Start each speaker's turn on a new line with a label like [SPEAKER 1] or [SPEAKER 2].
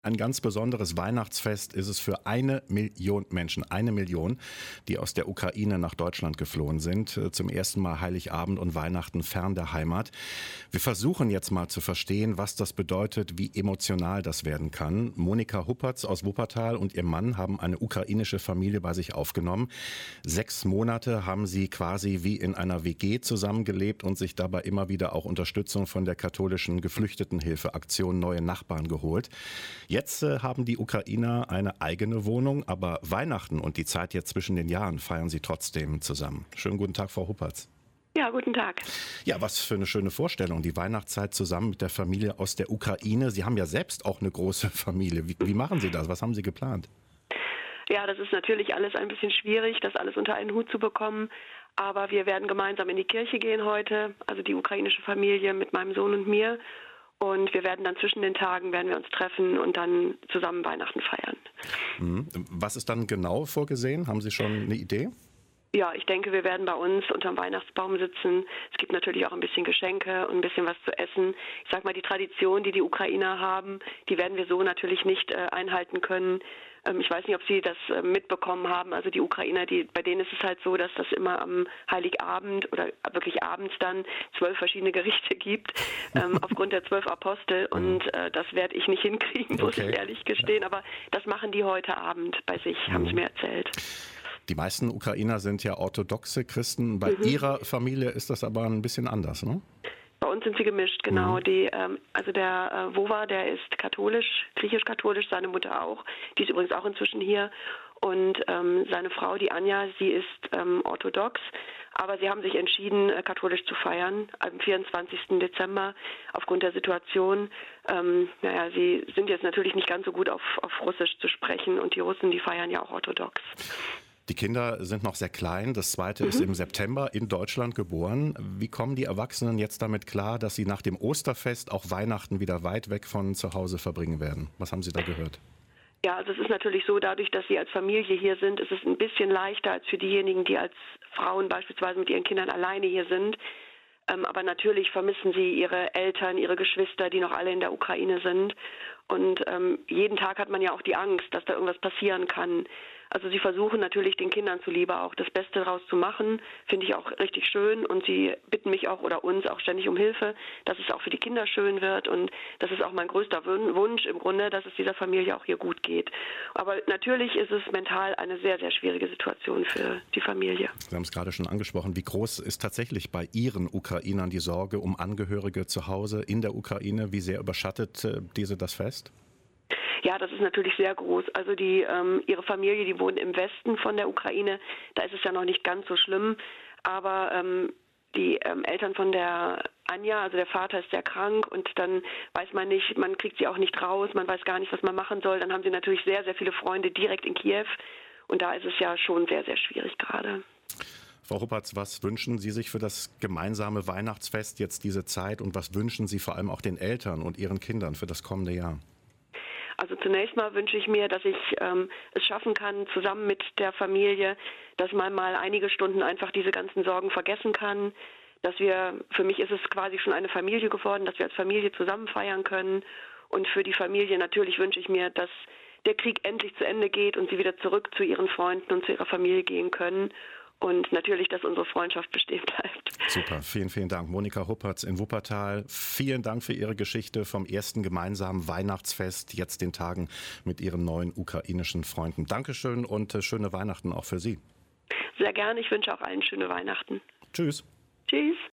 [SPEAKER 1] Ein ganz besonderes Weihnachtsfest ist es für 1 Million Menschen, 1 Million, die aus der Ukraine nach Deutschland geflohen sind. Zum ersten Mal Heiligabend und Weihnachten fern der Heimat. Wir versuchen jetzt mal zu verstehen, was das bedeutet, wie emotional das werden kann. Monika Huppertz aus Wuppertal und ihr Mann haben eine ukrainische Familie bei sich aufgenommen. 6 Monate haben sie quasi wie in einer WG zusammengelebt und sich dabei immer wieder auch Unterstützung von der katholischen Geflüchtetenhilfeaktion Neue Nachbarn geholt. Jetzt haben die Ukrainer eine eigene Wohnung, aber Weihnachten und die Zeit jetzt zwischen den Jahren feiern sie trotzdem zusammen. Schönen guten Tag, Frau Huppertz.
[SPEAKER 2] Ja, guten Tag.
[SPEAKER 1] Ja, was für eine schöne Vorstellung, die Weihnachtszeit zusammen mit der Familie aus der Ukraine. Sie haben ja selbst auch eine große Familie. Wie machen Sie das? Was haben Sie geplant?
[SPEAKER 2] Ja, das ist natürlich alles ein bisschen schwierig, das alles unter einen Hut zu bekommen. Aber wir werden gemeinsam in die Kirche gehen heute, also die ukrainische Familie mit meinem Sohn und mir. Und wir werden dann zwischen den Tagen werden wir uns treffen und dann zusammen Weihnachten feiern.
[SPEAKER 1] Was ist dann genau vorgesehen? Haben Sie schon eine Idee?
[SPEAKER 2] Ja, ich denke, wir werden bei uns unterm Weihnachtsbaum sitzen. Es gibt natürlich auch ein bisschen Geschenke und ein bisschen was zu essen. Ich sag mal, die Tradition, die die Ukrainer haben, die werden wir so natürlich nicht einhalten können. Ich weiß nicht, ob Sie das mitbekommen haben. Also die Ukrainer, bei denen ist es halt so, dass das immer am Heiligabend oder wirklich abends dann 12 verschiedene Gerichte gibt, aufgrund der 12 Apostel. Und das werde ich nicht hinkriegen, muss ich ehrlich gestehen. Aber das machen die heute Abend bei sich, haben sie mir erzählt.
[SPEAKER 1] Die meisten Ukrainer sind ja orthodoxe Christen. Bei Ihrer Familie ist das aber ein bisschen anders, ne?
[SPEAKER 2] Bei uns sind sie gemischt, genau. Also der Wova, der ist katholisch, griechisch-katholisch, seine Mutter auch. Die ist übrigens auch inzwischen hier. Und seine Frau, die Anja, sie ist orthodox. Aber sie haben sich entschieden, katholisch zu feiern am 24. Dezember aufgrund der Situation. Sie sind jetzt natürlich nicht ganz so gut auf Russisch zu sprechen. Und die Russen, die feiern ja auch orthodox.
[SPEAKER 1] Die Kinder sind noch sehr klein. Das zweite ist im September in Deutschland geboren. Wie kommen die Erwachsenen jetzt damit klar, dass sie nach dem Osterfest auch Weihnachten wieder weit weg von zu Hause verbringen werden? Was haben Sie da gehört?
[SPEAKER 2] Ja, also es ist natürlich so, dadurch, dass sie als Familie hier sind, ist es ein bisschen leichter als für diejenigen, die als Frauen beispielsweise mit ihren Kindern alleine hier sind. Aber natürlich vermissen sie ihre Eltern, ihre Geschwister, die noch alle in der Ukraine sind. Und jeden Tag hat man ja auch die Angst, dass da irgendwas passieren kann. Also sie versuchen natürlich den Kindern zuliebe auch das Beste daraus zu machen, finde ich auch richtig schön. Und sie bitten mich auch oder uns auch ständig um Hilfe, dass es auch für die Kinder schön wird. Und das ist auch mein größter Wunsch im Grunde, dass es dieser Familie auch hier gut geht. Aber natürlich ist es mental eine sehr, sehr schwierige Situation für die Familie.
[SPEAKER 1] Sie haben es gerade schon angesprochen. Wie groß ist tatsächlich bei Ihren Ukrainern die Sorge um Angehörige zu Hause in der Ukraine? Wie sehr überschattet diese das Fest?
[SPEAKER 2] Ja, das ist natürlich sehr groß. Also ihre Familie, die wohnt im Westen von der Ukraine. Da ist es ja noch nicht ganz so schlimm. Aber die Eltern von der Anja, also der Vater ist sehr krank und dann weiß man nicht, man kriegt sie auch nicht raus, man weiß gar nicht, was man machen soll. Dann haben sie natürlich sehr, sehr viele Freunde direkt in Kiew und da ist es ja schon sehr, sehr schwierig gerade.
[SPEAKER 1] Frau Huppertz, was wünschen Sie sich für das gemeinsame Weihnachtsfest jetzt diese Zeit und was wünschen Sie vor allem auch den Eltern und ihren Kindern für das kommende Jahr?
[SPEAKER 2] Also zunächst mal wünsche ich mir, dass ich es schaffen kann, zusammen mit der Familie, dass man mal einige Stunden einfach diese ganzen Sorgen vergessen kann. Für mich ist es quasi schon eine Familie geworden, dass wir als Familie zusammen feiern können. Und für die Familie natürlich wünsche ich mir, dass der Krieg endlich zu Ende geht und sie wieder zurück zu ihren Freunden und zu ihrer Familie gehen können. Und natürlich, dass unsere Freundschaft bestehen bleibt.
[SPEAKER 1] Super, vielen, vielen Dank. Monika Huppertz in Wuppertal. Vielen Dank für Ihre Geschichte vom ersten gemeinsamen Weihnachtsfest, jetzt den Tagen mit Ihren neuen ukrainischen Freunden. Dankeschön und schöne Weihnachten auch für Sie.
[SPEAKER 2] Sehr gerne. Ich wünsche auch allen schöne Weihnachten.
[SPEAKER 1] Tschüss.
[SPEAKER 2] Tschüss.